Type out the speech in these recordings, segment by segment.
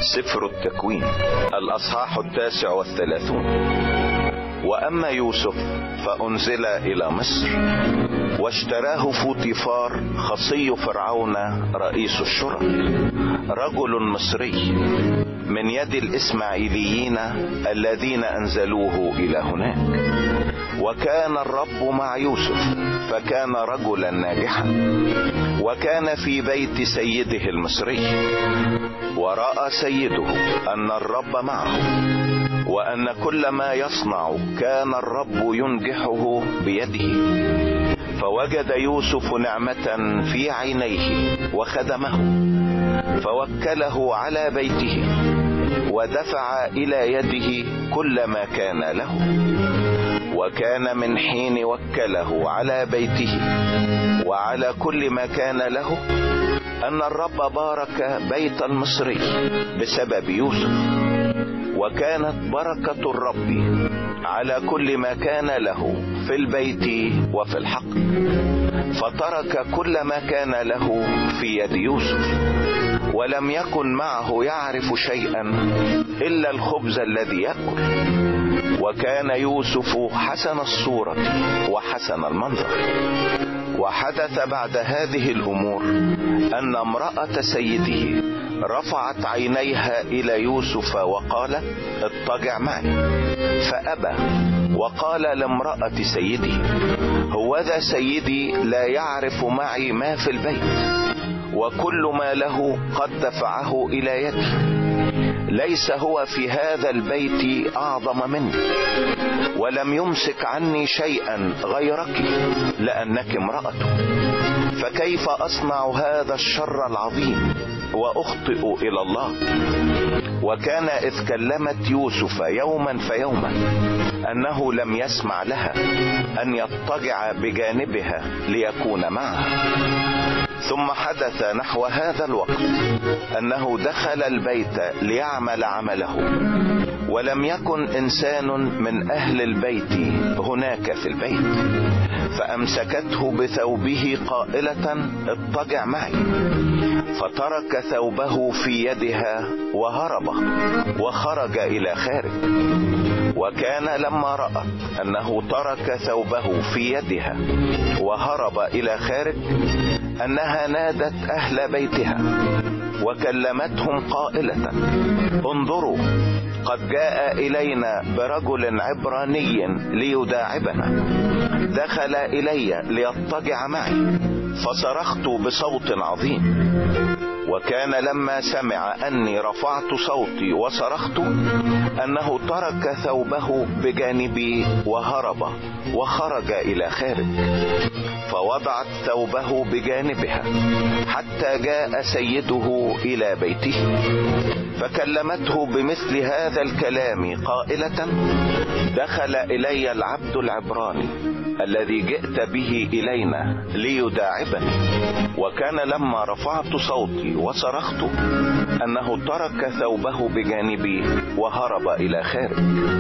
سفر التكوين الأصحاح 39. وأما يوسف فأنزل إلى مصر، واشتراه فوطيفار خصي فرعون رئيس الشرط، رجل مصري، من يد الإسماعيليين الذين أنزلوه إلى هناك. وكان الرب مع يوسف، فكان رجلا ناجحا، وكان في بيت سيده المصري. ورأى سيده أن الرب معه، وأن كل ما يصنع كان الرب ينجحه بيده. فوجد يوسف نعمة في عينيه وخدمه، فوكله على بيته، ودفع إلى يده كل ما كان له. وكان من حين وكله على بيته وعلى كل ما كان له أن الرب بارك بيت المصري بسبب يوسف. وكانت بركة الرب على كل ما كان له في البيت وفي الحقل، فترك كل ما كان له في يد يوسف، ولم يكن معه يعرف شيئا إلا الخبز الذي يأكل. وكان يوسف حسن الصورة وحسن المنظر. وحدث بعد هذه الأمور أن امرأة سيده رفعت عينيها إلى يوسف وقالت: اضطجع معي. فأبى، وقال لامرأة سيدي: هوذا سيدي لا يعرف معي ما في البيت، وكل ما له قد دفعه إلى يدي. ليس هو في هذا البيت أعظم مني، ولم يمسك عني شيئا غيرك، لأنك امرأته. فكيف أصنع هذا الشر العظيم وأخطئ إلى الله؟ وكان إذ كلمت يوسف يوما فيوما أنه لم يسمع لها أن يضطجع بجانبها ليكون معها. ثم حدث نحو هذا الوقت أنه دخل البيت ليعمل عمله، ولم يكن إنسان من أهل البيت هناك في البيت. فأمسكته بثوبه قائلة: اضطجع معي. فترك ثوبه في يدها وهرب وخرج إلى خارج. وكان لما رأت أنه ترك ثوبه في يدها وهرب إلى خارج أنها نادت أهل بيتها وكلمتهم قائلة: انظروا، قد جاء إلينا برجل عبراني ليداعبنا، دخل إلي ليضطجع معي، فصرخت بصوت عظيم. وكان لما سمع أني رفعت صوتي وصرخت أنه ترك ثوبه بجانبي وهرب وخرج إلى خارج. فوضعت ثوبه بجانبها حتى جاء سيده إلى بيته، فكلمته بمثل هذا الكلام قائلة: دخل إلي العبد العبراني الذي جئت به إلينا ليداعبني. وكان لما رفعت صوتي وصرخت أنه ترك ثوبه بجانبي وهرب إلى خارج.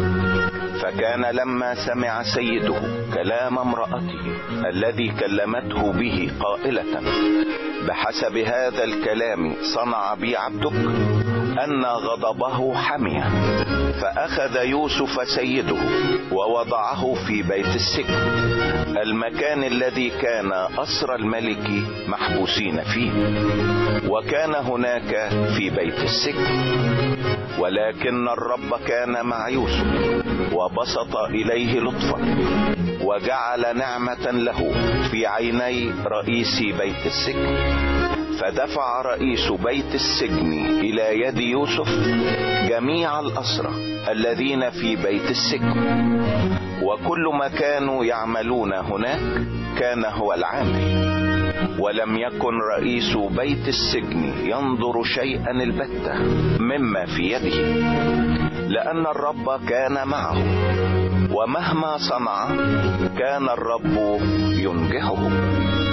فكان لما سمع سيده كلام امرأته الذي كلمته به قائلة: بحسب هذا الكلام صنع بي عبدك، أن غضبه حمي. فأخذ يوسف سيده ووضعه في بيت السجن، المكان الذي كان أسرى الملك محبوسين فيه، وكان هناك في بيت السجن. ولكن الرب كان مع يوسف وبسط إليه لطفا، وجعل نعمة له في عيني رئيس بيت السجن. فدفع رئيس بيت السجن إلى يد يوسف جميع الأسرى الذين في بيت السجن، وكل ما كانوا يعملون هناك كان هو العامل. ولم يكن رئيس بيت السجن ينظر شيئا البتة مما في يده، لأن الرب كان معه، ومهما صنع كان الرب ينجحه.